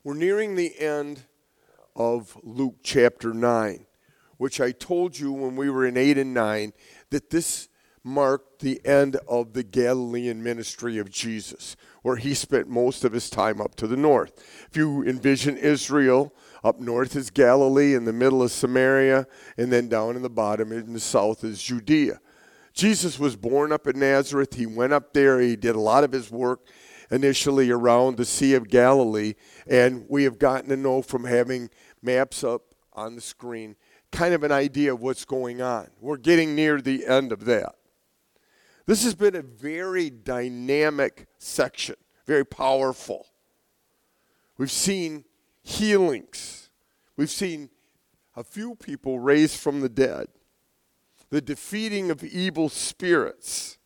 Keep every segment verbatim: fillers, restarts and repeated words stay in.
We're nearing the end of Luke chapter nine, which I told you when we were in eight and nine that this marked the end of the Galilean ministry of Jesus, where he spent most of his time up to the north. If you envision Israel, up north is Galilee, in the middle is Samaria, and then down in the bottom in the south is Judea. Jesus was born up in Nazareth. He went up there. He did a lot of his work initially around the Sea of Galilee, and we have gotten to know from having maps up on the screen kind of an idea of what's going on. We're getting near the end of that. This has been a very dynamic section, very powerful. We've seen healings. We've seen a few people raised from the dead. The defeating of evil spirits.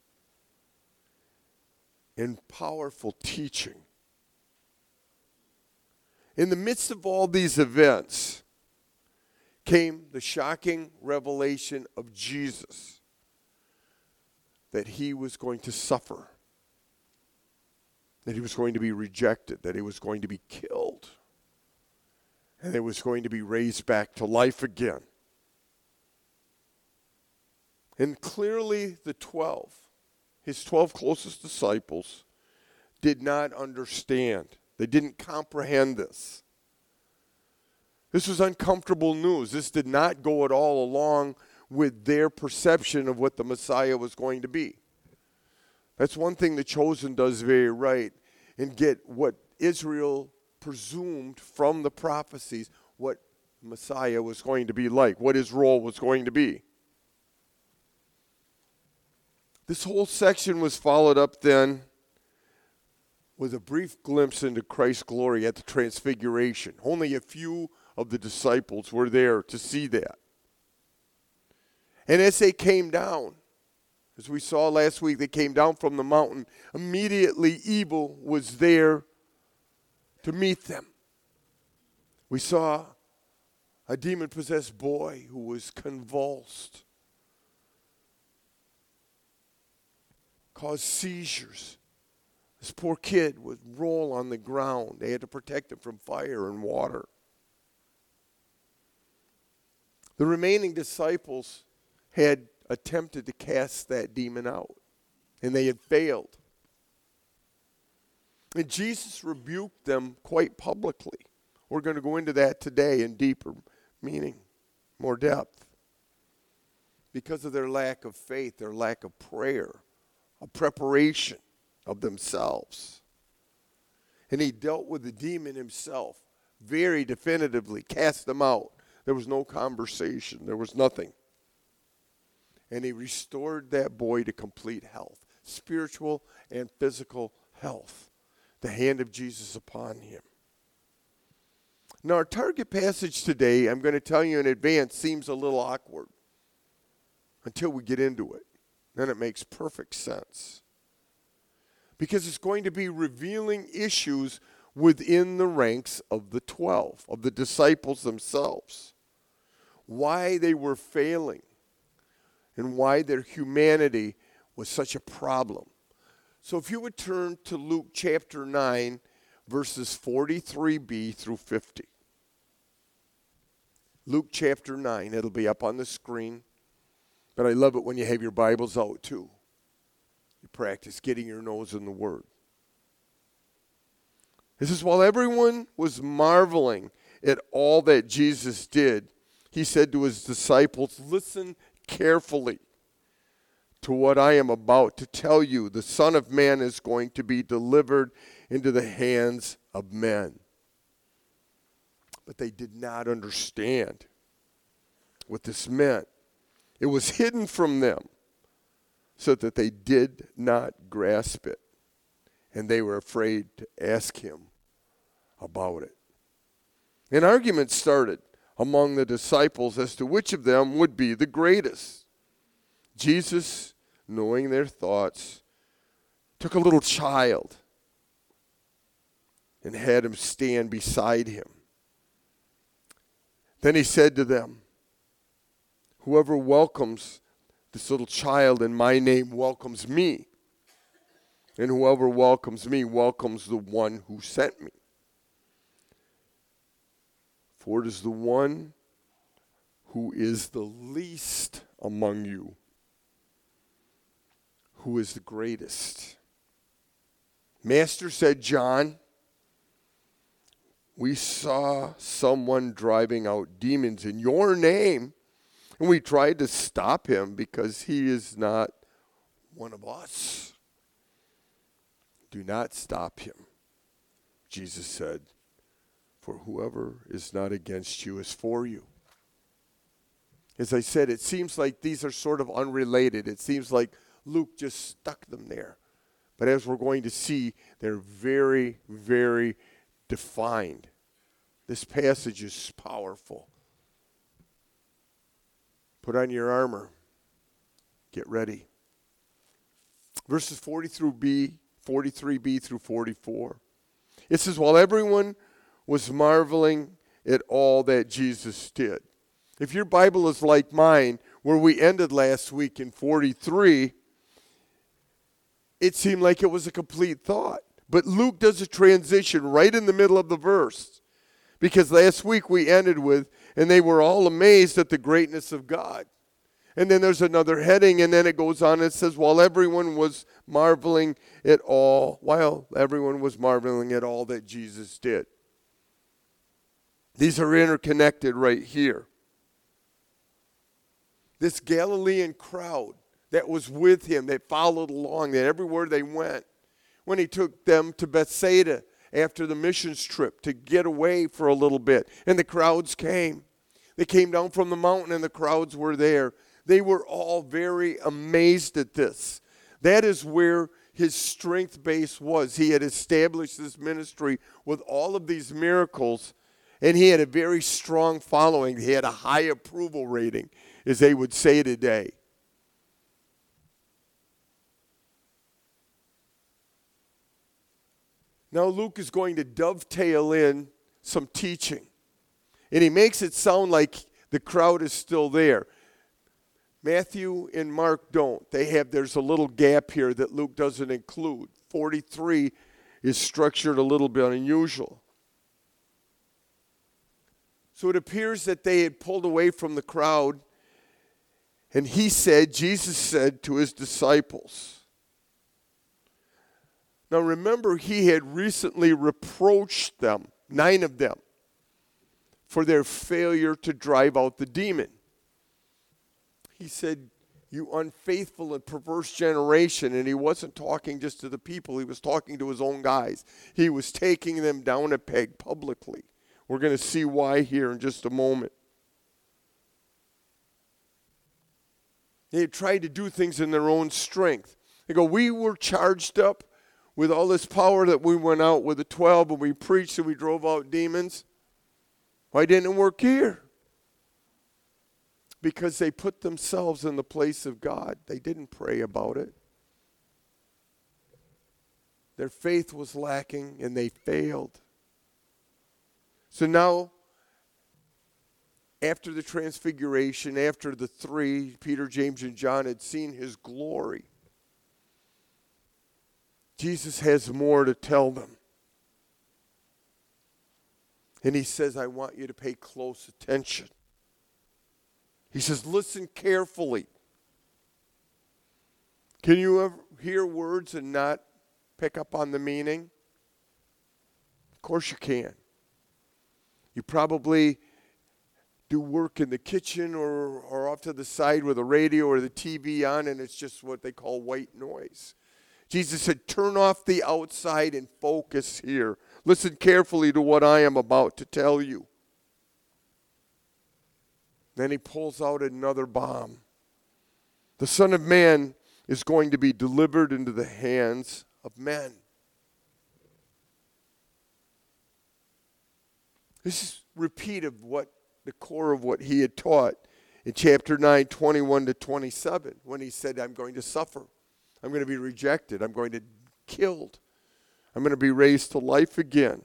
And powerful teaching. In the midst of all these events came the shocking revelation of Jesus. That he was going to suffer, that he was going to be rejected, that he was going to be killed, and that he was going to be raised back to life again. And clearly the twelve, his twelve closest disciples, did not understand. They didn't comprehend this. This was uncomfortable news. This did not go at all along with their perception of what the Messiah was going to be. That's one thing the Chosen does very right, and get what Israel presumed from the prophecies, what Messiah was going to be like, what his role was going to be. This whole section was followed up then with a brief glimpse into Christ's glory at the Transfiguration. Only a few of the disciples were there to see that. And as they came down, as we saw last week, they came down from the mountain. Immediately evil was there to meet them. We saw a demon-possessed boy who was convulsed, caused seizures. This poor kid would roll on the ground. They had to protect him from fire and water. The remaining disciples had attempted to cast that demon out, and they had failed. And Jesus rebuked them quite publicly. We're going to go into that today in deeper meaning, more depth. Because of their lack of faith, their lack of prayer, a preparation of themselves. And he dealt with the demon himself very definitively, cast them out. There was no conversation. There was nothing. And he restored that boy to complete health, spiritual and physical health. The hand of Jesus upon him. Now, our target passage today, I'm going to tell you in advance, seems a little awkward until we get into it. Then it makes perfect sense. Because it's going to be revealing issues within the ranks of the twelve, of the disciples themselves. Why they were failing. And why their humanity was such a problem. So if you would turn to Luke chapter nine, verses forty-three b through fifty. Luke chapter nine, it'll be up on the screen. But I love it when you have your Bibles out too. You practice getting your nose in the Word. This is while everyone was marveling at all that Jesus did, he said to his disciples, listen carefully to what I am about to tell you. The Son of Man is going to be delivered into the hands of men. But they did not understand what this meant. It was hidden from them so that they did not grasp it. And they were afraid to ask him about it. An argument started among the disciples as to which of them would be the greatest. Jesus, knowing their thoughts, took a little child and had him stand beside him. Then he said to them, whoever welcomes this little child in my name welcomes me. And whoever welcomes me welcomes the one who sent me. For it is the one who is the least among you who is the greatest. Master said, John, we saw someone driving out demons in your name, and we tried to stop him because he is not one of us. Do not stop him, Jesus said, for whoever is not against you is for you. As I said, it seems like these are sort of unrelated. It seems like Luke just stuck them there. But as we're going to see, they're very, very defined. This passage is powerful. Put on your armor. Get ready. Verses forty through B, forty-three b through forty-four. It says, while everyone was marveling at all that Jesus did. If your Bible is like mine, where we ended last week in forty-three, it seemed like it was a complete thought. But Luke does a transition right in the middle of the verse. Because last week we ended with, and they were all amazed at the greatness of God. And then there's another heading, and then it goes on and it says, while everyone was marveling at all, while everyone was marveling at all that Jesus did. These are interconnected right here. This Galilean crowd that was with him, that followed along, that everywhere they went, when he took them to Bethsaida after the missions trip to get away for a little bit, and the crowds came. They came down from the mountain and the crowds were there. They were all very amazed at this. That is where his strength base was. He had established this ministry with all of these miracles, and he had a very strong following. He had a high approval rating, as they would say today. Now Luke is going to dovetail in some teaching. And he makes it sound like the crowd is still there. Matthew and Mark don't. They have, there's a little gap here that Luke doesn't include. forty-three is structured a little bit unusual. So it appears that they had pulled away from the crowd. And he said, Jesus said to his disciples. Now remember, he had recently reproached them, nine of them, for their failure to drive out the demon. He said, you unfaithful and perverse generation. And he wasn't talking just to the people. He was talking to his own guys. He was taking them down a peg publicly. We're going to see why here in just a moment. They had tried to do things in their own strength. They go, we were charged up with all this power that we went out with the twelve and we preached and we drove out demons. Why didn't it work here? Because they put themselves in the place of God. They didn't pray about it. Their faith was lacking and they failed. So now, after the transfiguration, after the three, Peter, James, and John had seen his glory, Jesus has more to tell them. And he says, I want you to pay close attention. He says, listen carefully. Can you ever hear words and not pick up on the meaning? Of course you can. You probably do work in the kitchen or, or off to the side with a radio or the T V on, and it's just what they call white noise. Jesus said, turn off the outside and focus here. Listen carefully to what I am about to tell you. Then he pulls out another bomb. The Son of Man is going to be delivered into the hands of men. This is a repeat of what the core of what he had taught in chapter nine, twenty-one to twenty-seven, when he said, I'm going to suffer. I'm going to be rejected. I'm going to be killed. I'm going to be raised to life again.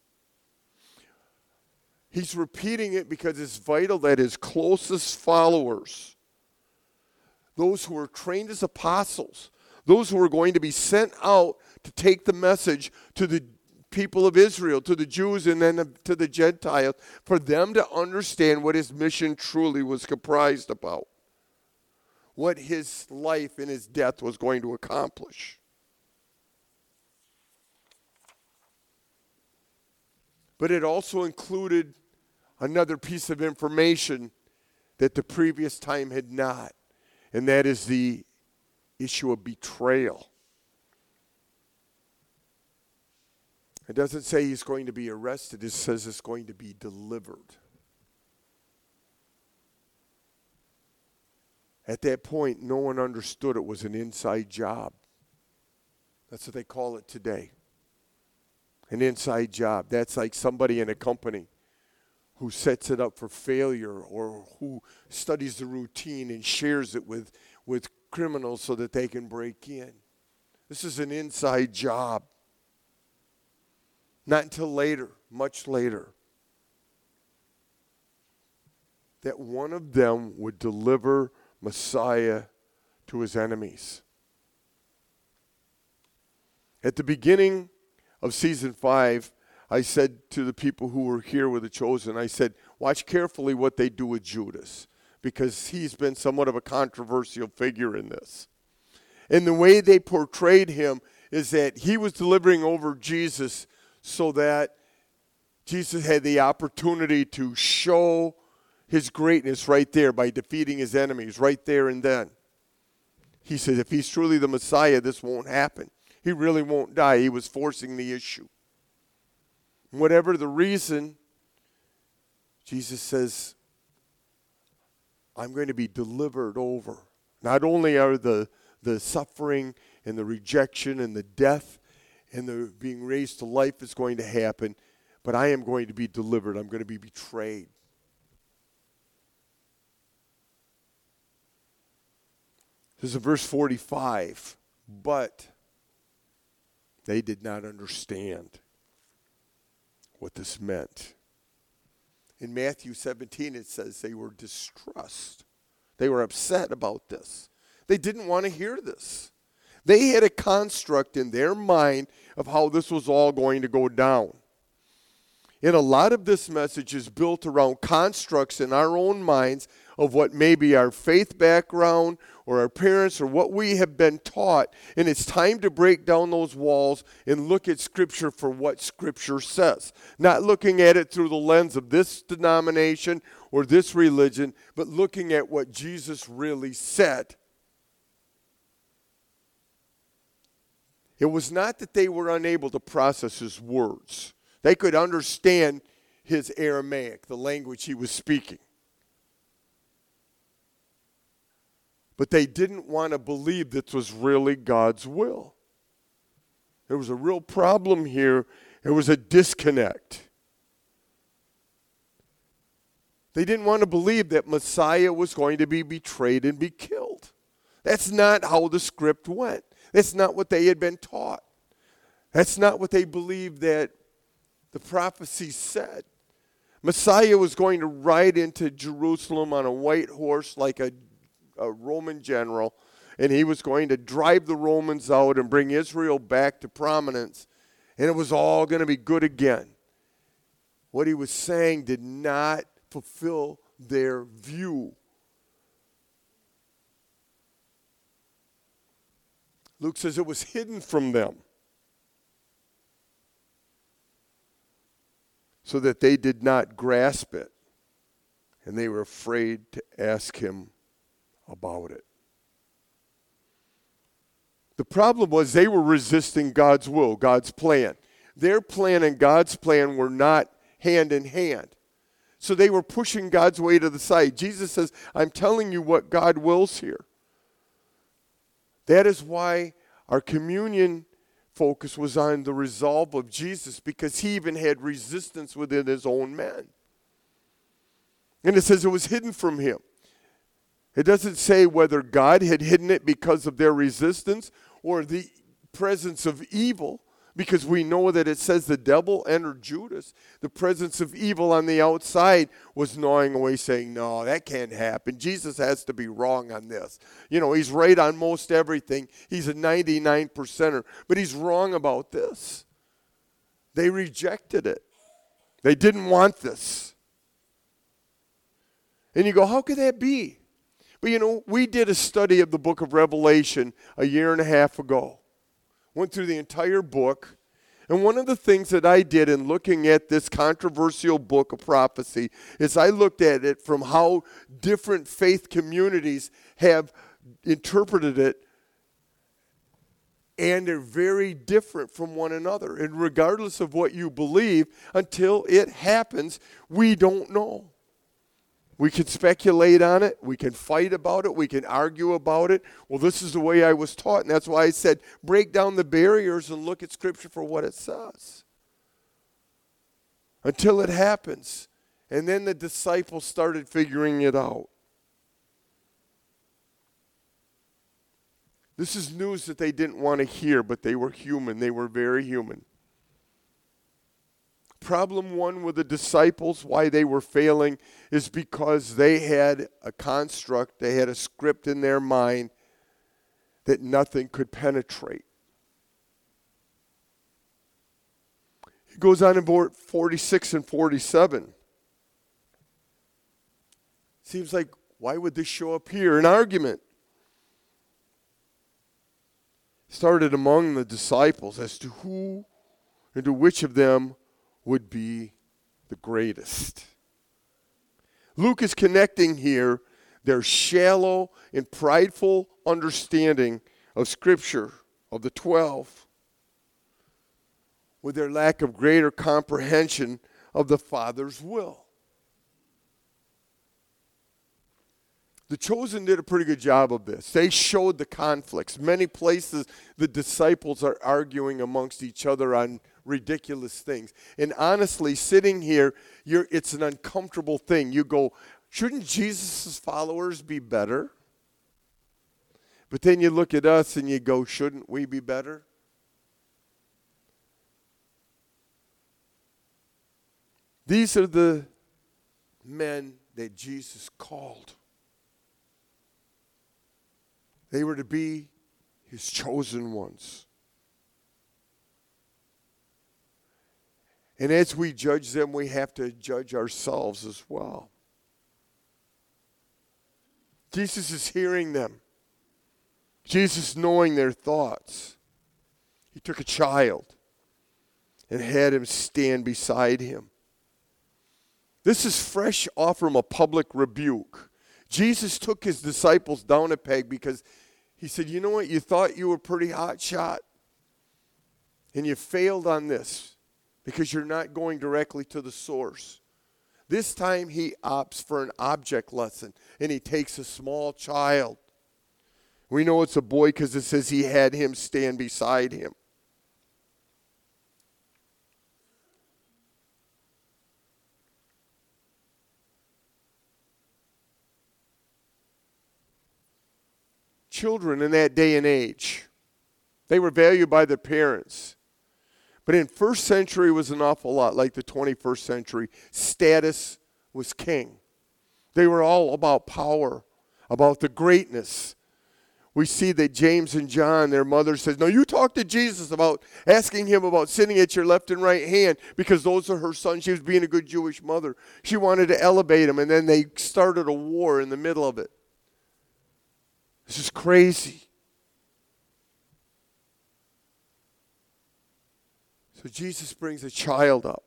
He's repeating it because it's vital that his closest followers, those who are trained as apostles, those who are going to be sent out to take the message to the people of Israel, to the Jews, and then to the Gentiles, for them to understand what his mission truly was comprised about, what his life and his death was going to accomplish. But it also included another piece of information that the previous time had not, and that is the issue of betrayal. It doesn't say he's going to be arrested. It says it's going to be delivered. At that point, no one understood it was an inside job. That's what they call it today. An inside job. That's like somebody in a company who sets it up for failure or who studies the routine and shares it with, with criminals so that they can break in. This is an inside job. Not until later, much later, that one of them would deliver Messiah to his enemies. At the beginning of season five, I said to the people who were here with the Chosen, I said, watch carefully what they do with Judas, because he's been somewhat of a controversial figure in this. And the way they portrayed him is that he was delivering over Jesus so that Jesus had the opportunity to show his greatness right there by defeating his enemies right there and then. He said, if he's truly the Messiah, this won't happen. He really won't die. He was forcing the issue. Whatever the reason, Jesus says, I'm going to be delivered over. Not only are the, the suffering and the rejection and the death and the being raised to life is going to happen, but I am going to be delivered. I'm going to be betrayed. This is verse forty-five. But they did not understand what this meant. In Matthew seventeen, it says they were distressed. They were upset about this. They didn't want to hear this. They had a construct in their mind of how this was all going to go down. And a lot of this message is built around constructs in our own minds of what may be our faith background or our parents or what we have been taught. And it's time to break down those walls and look at Scripture for what Scripture says. Not looking at it through the lens of this denomination or this religion, but looking at what Jesus really said. It was not that they were unable to process his words. They could understand his Aramaic, the language he was speaking. But they didn't want to believe this was really God's will. There was a real problem here. There was a disconnect. They didn't want to believe that Messiah was going to be betrayed and be killed. That's not how the script went. That's not what they had been taught. That's not what they believed that the prophecy said. Messiah was going to ride into Jerusalem on a white horse like a, a Roman general, and he was going to drive the Romans out and bring Israel back to prominence, and it was all going to be good again. What he was saying did not fulfill their view. Luke says it was hidden from them so that they did not grasp it, and they were afraid to ask him about it. The problem was they were resisting God's will, God's plan. Their plan and God's plan were not hand in hand. So they were pushing God's way to the side. Jesus says, I'm telling you what God wills here. That is why our communion focus was on the resolve of Jesus, because he even had resistance within his own men. And it says it was hidden from him. It doesn't say whether God had hidden it because of their resistance or the presence of evil, because we know that it says the devil entered Judas. The presence of evil on the outside was gnawing away, saying, no, that can't happen. Jesus has to be wrong on this. You know, he's right on most everything. He's a ninety-nine percenter, but he's wrong about this. They rejected it. They didn't want this. And you go, how could that be? But you know, we did a study of the book of Revelation a year and a half ago. Went through the entire book. And one of the things that I did in looking at this controversial book of prophecy is I looked at it from how different faith communities have interpreted it, and they're very different from one another. And regardless of what you believe, until it happens, we don't know. We can speculate on it. We can fight about it. We can argue about it. Well, this is the way I was taught. And that's why I said break down the barriers and look at Scripture for what it says. Until it happens. And then the disciples started figuring it out. This is news that they didn't want to hear, but they were human. They were very human. Problem one with the disciples, why they were failing, is because they had a construct, they had a script in their mind that nothing could penetrate. It goes on in forty-six and forty-seven. Seems like, why would this show up here? An argument started among the disciples as to who and to which of them would be the greatest. Luke is connecting here their shallow and prideful understanding of Scripture, of the twelve, with their lack of greater comprehension of the Father's will. The Chosen did a pretty good job of this. They showed the conflicts. Many places the disciples are arguing amongst each other on ridiculous things. And honestly, sitting here, you're, it's an uncomfortable thing. You go, shouldn't Jesus' followers be better? But then you look at us and you go, shouldn't we be better? These are the men that Jesus called. They were to be his chosen ones. And as we judge them, we have to judge ourselves as well. Jesus is hearing them. Jesus knowing their thoughts. He took a child and had him stand beside him. This is fresh off from a public rebuke. Jesus took his disciples down a peg because he said, you know what, you thought you were pretty hot shot, and you failed on this because you're not going directly to the source. This time he opts for an object lesson, and he takes a small child. We know it's a boy because it says he had him stand beside him. Children in that day and age, they were valued by their parents. But in first century was an awful lot like the twenty-first century. Status was king. They were all about power, about the greatness. We see that James and John, their mother says, no, you talk to Jesus about asking him about sitting at your left and right hand because those are her sons. She was being a good Jewish mother. She wanted to elevate him, and then they started a war in the middle of it. This is crazy. So Jesus brings a child up.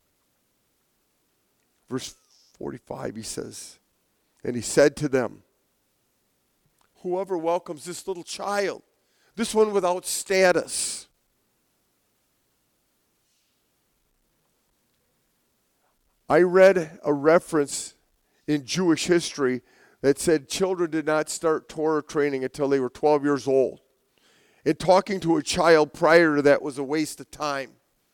Verse forty-five, he says, and he said to them, whoever welcomes this little child, this one without status, I read a reference in Jewish history that said children did not start Torah training until they were twelve years old. And talking to a child prior to that was a waste of time.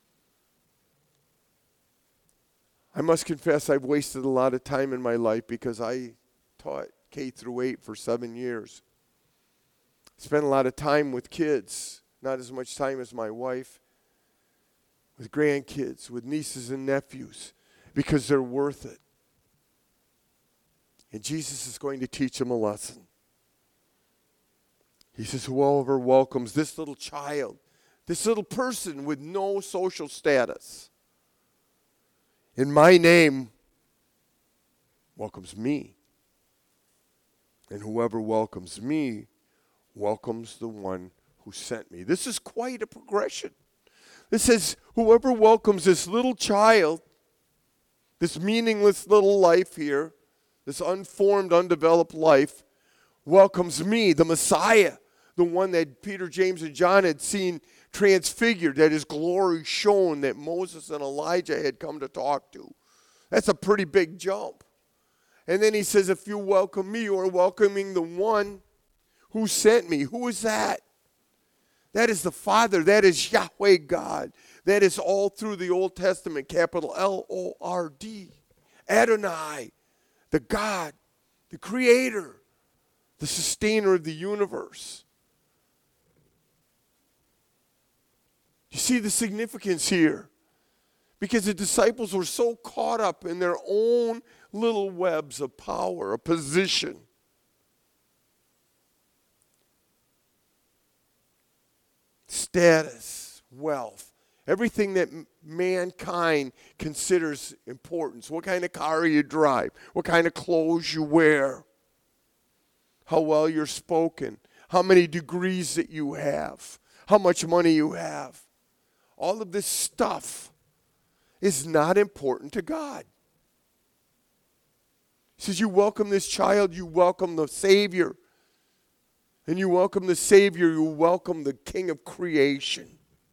I must confess I've wasted a lot of time in my life because I taught K through eight for seven years. Spent a lot of time with kids, not as much time as my wife, with grandkids, with nieces and nephews, because they're worth it. And Jesus is going to teach them a lesson. He says, whoever welcomes this little child, This little person with no social status. And my name welcomes me. And whoever welcomes me welcomes the one who sent me. This is quite a progression. This says, whoever welcomes this little child, this meaningless little life here, this unformed, undeveloped life, welcomes me, the Messiah, the one that Peter, James, and John had seen transfigured, that his glory shone, that Moses and Elijah had come to talk to. That's a pretty big jump. And then he says, if you welcome me, you are welcoming the one who sent me. Who is that? That is the Father. That is Yahweh God. That is all through the Old Testament, capital L O R D. Adonai, the God, the Creator, the sustainer of the universe. You see the significance here? Because the disciples were so caught up in their own little webs of power, of position. Status, wealth, everything that mankind considers importance. What kind of car you drive, what kind of clothes you wear, how well you're spoken, how many degrees that you have, how much money you have. All of this stuff is not important to God. He says, you welcome this child, you welcome the Savior. And you welcome the Savior, you welcome the King of creation.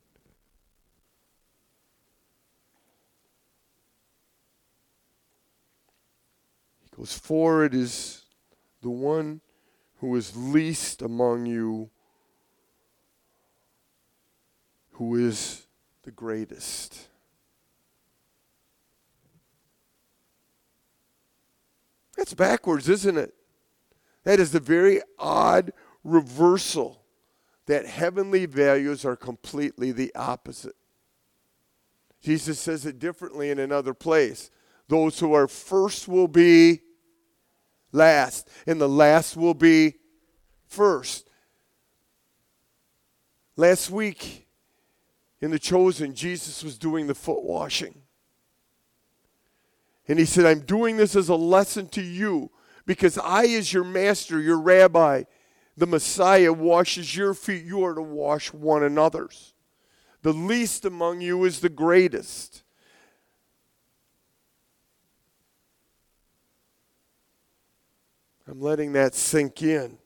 He goes, for it is the one who is least among you who is the greatest. That's backwards, isn't it? That is the very odd reversal, that heavenly values are completely the opposite. Jesus says it differently in another place. Those who are first will be last, and the last will be first. Last week in The Chosen, Jesus was doing the foot washing. And he said, I'm doing this as a lesson to you, because I, as your master, your rabbi, the Messiah, washes your feet. You are to wash one another's. The least among you is the greatest. I'm letting that sink in.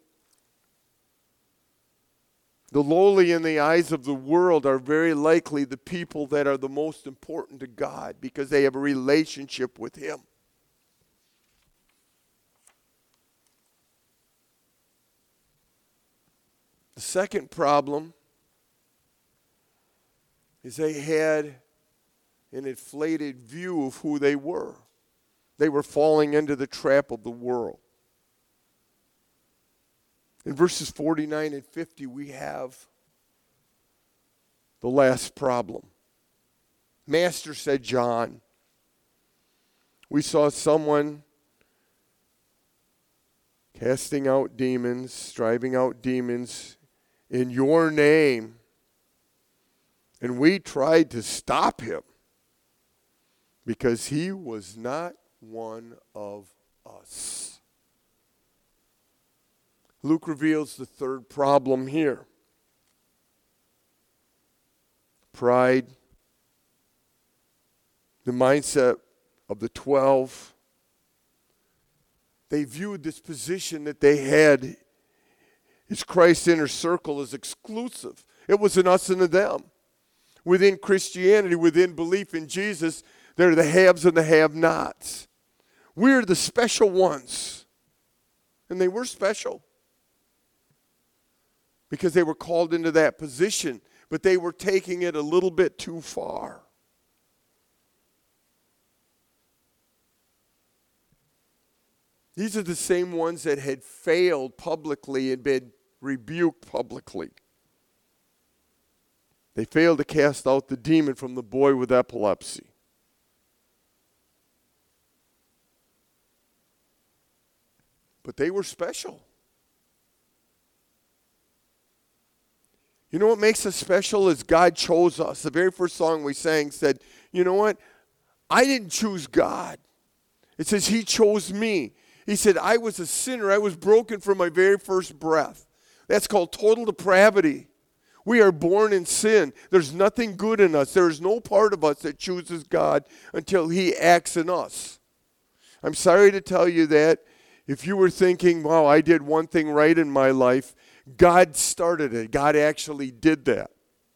The lowly in the eyes of the world are very likely the people that are the most important to God, because they have a relationship with Him. The second problem is they had an inflated view of who they were. They were falling into the trap of the world. In verses forty-nine and fifty, we have the last problem. Master, said John, we saw someone casting out demons, driving out demons in your name, and we tried to stop him because he was not one of us. Luke reveals the third problem here. Pride. The mindset of the twelve. They viewed this position that they had as Christ's inner circle as exclusive. It was an us and a them. Within Christianity, within belief in Jesus, there are the haves and the have-nots. We're the special ones. And they were special, because they were called into that position, but they were taking it a little bit too far. These are the same ones that had failed publicly and been rebuked publicly. They failed to cast out the demon from the boy with epilepsy. But they were special. You know what makes us special is God chose us. The very first song we sang said, you know what? I didn't choose God. It says he chose me. He said, I was a sinner. I was broken from my very first breath. That's called total depravity. We are born in sin. There's nothing good in us. There is no part of us that chooses God until he acts in us. I'm sorry to tell you that if you were thinking, wow, I did one thing right in my life, God started it. God actually did that.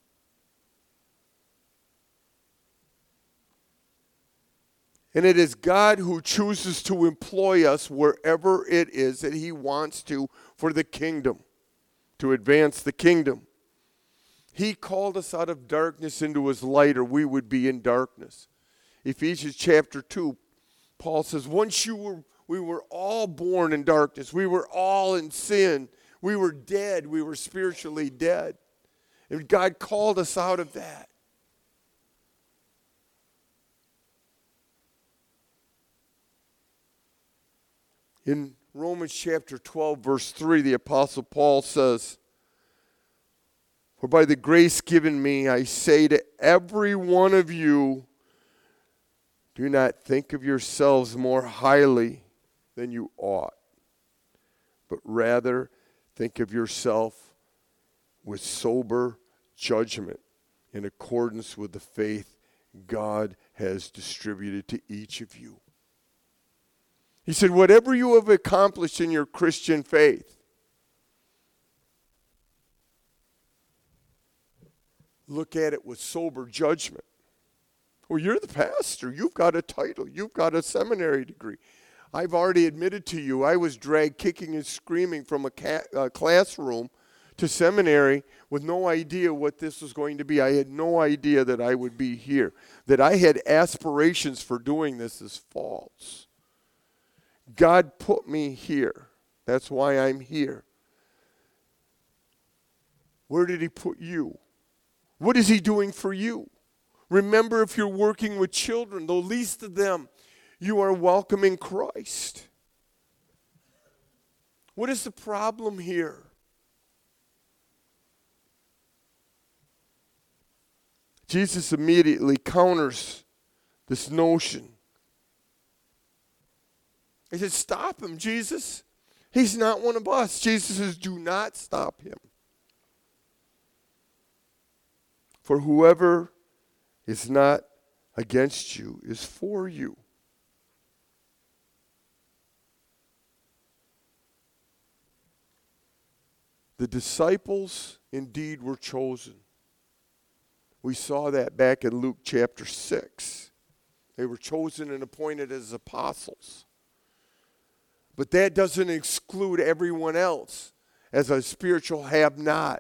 And it is God who chooses to employ us wherever it is that he wants to for the kingdom, to advance the kingdom. He called us out of darkness into his light, or we would be in darkness. Ephesians chapter two, Paul says, once you were, we were all born in darkness. We were all in sin. We were dead. We were spiritually dead. And God called us out of that. In Romans chapter twelve, verse three, the Apostle Paul says, for by the grace given me, I say to every one of you, do not think of yourselves more highly than you ought, but rather think of yourself with sober judgment in accordance with the faith God has distributed to each of you. He said, whatever you have accomplished in your Christian faith, look at it with sober judgment. Well, you're the pastor. You've got a title. You've got a seminary degree. I've already admitted to you, I was dragged kicking and screaming from a ca- uh, classroom to seminary with no idea what this was going to be. I had no idea that I would be here. That I had aspirations for doing this is false. God put me here. That's why I'm here. Where did he put you? What is he doing for you? Remember, if you're working with children, the least of them, you are welcoming Christ. What is the problem here? Jesus immediately counters this notion. He said, stop him, Jesus. He's not one of us. Jesus says, do not stop him. For whoever is not against you is for you. The disciples indeed were chosen. We saw that back in Luke chapter six. They were chosen and appointed as apostles. But that doesn't exclude everyone else as a spiritual have-not.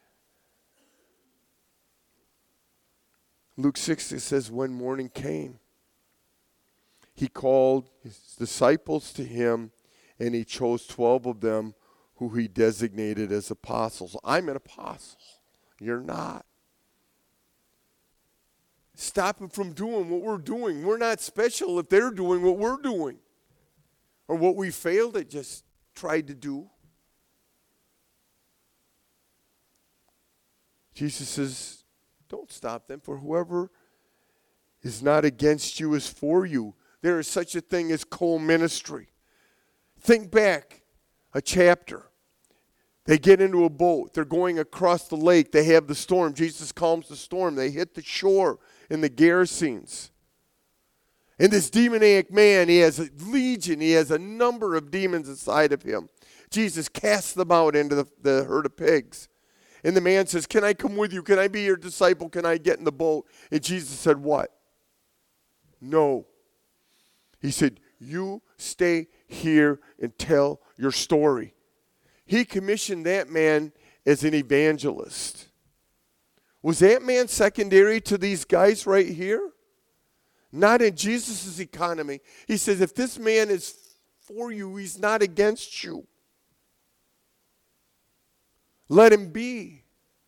Luke six, it says, when morning came, he called his disciples to him, and he chose twelve of them who he designated as apostles. I'm an apostle. You're not. Stop them from doing what we're doing. We're not special if they're doing what we're doing or what we failed at just tried to do. Jesus says, don't stop them, for whoever is not against you is for you. There is such a thing as co-ministry. Think back a chapter. They get into a boat. They're going across the lake. They have the storm. Jesus calms the storm. They hit the shore in the Gerasenes. And this demoniac man, he has a legion. He has a number of demons inside of him. Jesus casts them out into the, the herd of pigs. And the man says, can I come with you? Can I be your disciple? Can I get in the boat? And Jesus said, what? No. He said, you stay here and tell your story. He commissioned that man as an evangelist. Was that man secondary to these guys right here? Not in Jesus' economy. He says, if this man is for you, he's not against you. Let him be.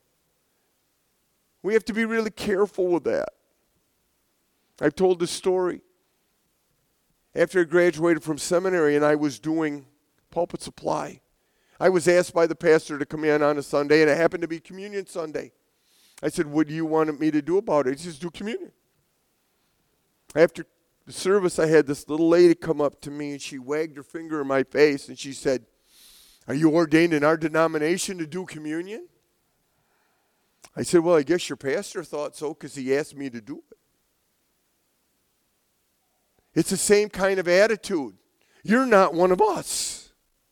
We have to be really careful with that. I've told this story. After I graduated from seminary and I was doing pulpit supply, I was asked by the pastor to come in on a Sunday, and it happened to be Communion Sunday. I said, what do you want me to do about it? He says, do communion. After the service, I had this little lady come up to me, and she wagged her finger in my face, and she said, are you ordained in our denomination to do communion? I said, well, I guess your pastor thought so because he asked me to do it. It's the same kind of attitude. You're not one of us.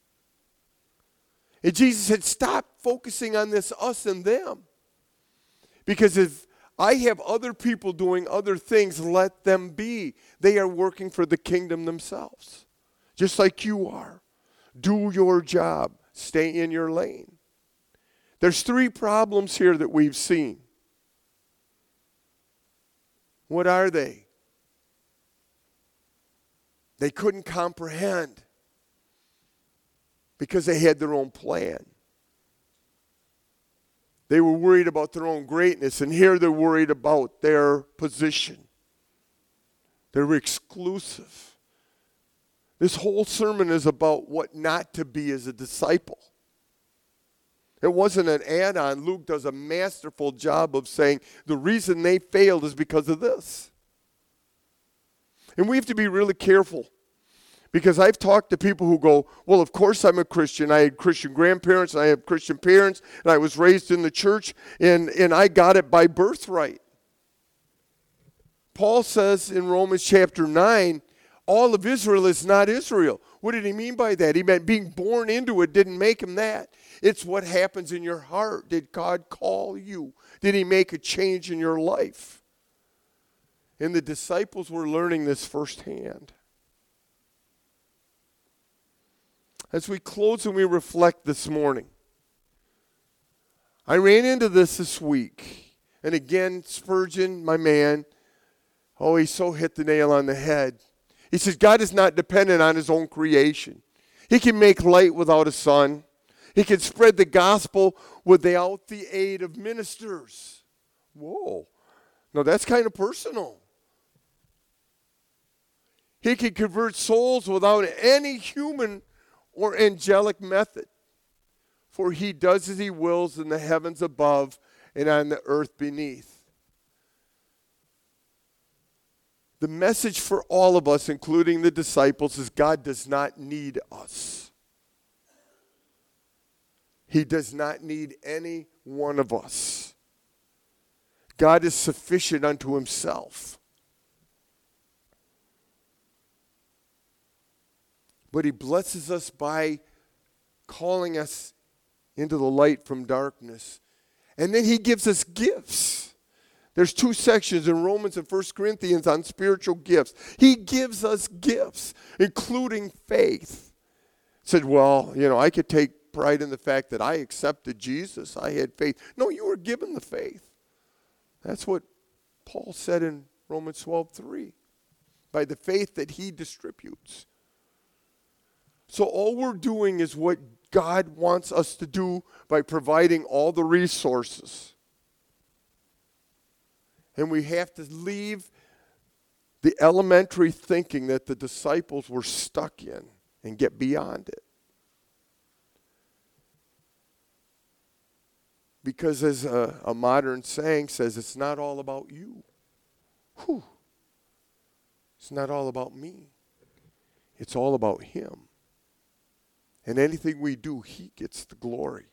And Jesus said, stop focusing on this us and them. Because if I have other people doing other things, let them be. They are working for the kingdom themselves, just like you are. Do your job. Stay in your lane. There's three problems here that we've seen. What are they? They couldn't comprehend because they had their own plan. They were worried about their own greatness, and here they're worried about their position. They're exclusive. This whole sermon is about what not to be as a disciple. It wasn't an add-on. Luke does a masterful job of saying the reason they failed is because of this. And we have to be really careful. Because I've talked to people who go, well, of course I'm a Christian. I had Christian grandparents, and I have Christian parents, and I was raised in the church, and, and I got it by birthright. Paul says in Romans chapter nine, all of Israel is not Israel. What did he mean by that? He meant being born into it didn't make him that. It's what happens in your heart. Did God call you? Did he make a change in your life? And the disciples were learning this firsthand. As we close and we reflect this morning, I ran into this this week. And again, Spurgeon, my man, oh, he so hit the nail on the head. He says, God is not dependent on his own creation. He can make light without a sun. He can spread the gospel without the aid of ministers. Whoa. No, that's kind of personal. He can convert souls without any human or angelic method. For he does as he wills in the heavens above and on the earth beneath. The message for all of us, including the disciples, is God does not need us. He does not need any one of us. God is sufficient unto himself. But he blesses us by calling us into the light from darkness. And then he gives us gifts. There's two sections in Romans and First Corinthians on spiritual gifts. He gives us gifts, including faith. Said, well, you know, I could take pride in the fact that I accepted Jesus. I had faith. No, you were given the faith. That's what Paul said in Romans twelve three. By the faith that he distributes. So all we're doing is what God wants us to do by providing all the resources. And we have to leave the elementary thinking that the disciples were stuck in and get beyond it. Because as a, a modern saying says, it's not all about you. Whew. It's not all about me. It's all about him. And anything we do, he gets the glory.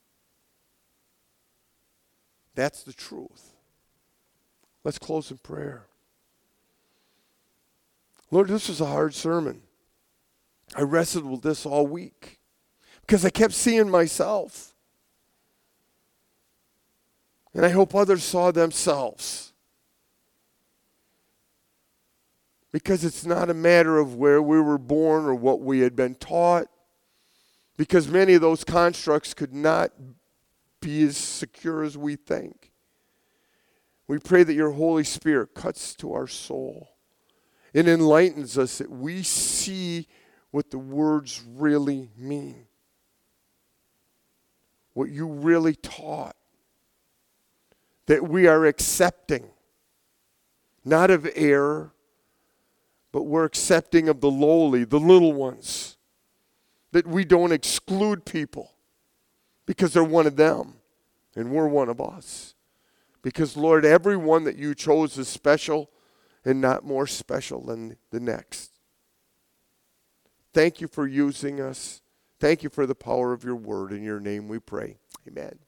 That's the truth. Let's close in prayer. Lord, this was a hard sermon. I wrestled with this all week because I kept seeing myself. And I hope others saw themselves. Because it's not a matter of where we were born or what we had been taught. Because many of those constructs could not be as secure as we think. We pray that your Holy Spirit cuts to our soul and enlightens us that we see what the words really mean. What you really taught. That we are accepting, not of error, but we're accepting of the lowly, the little ones. that we don't exclude people because they're one of them and we're one of us. Because, Lord, everyone that you chose is special and not more special than the next. Thank you for using us. Thank you for the power of your word. In your name we pray. Amen.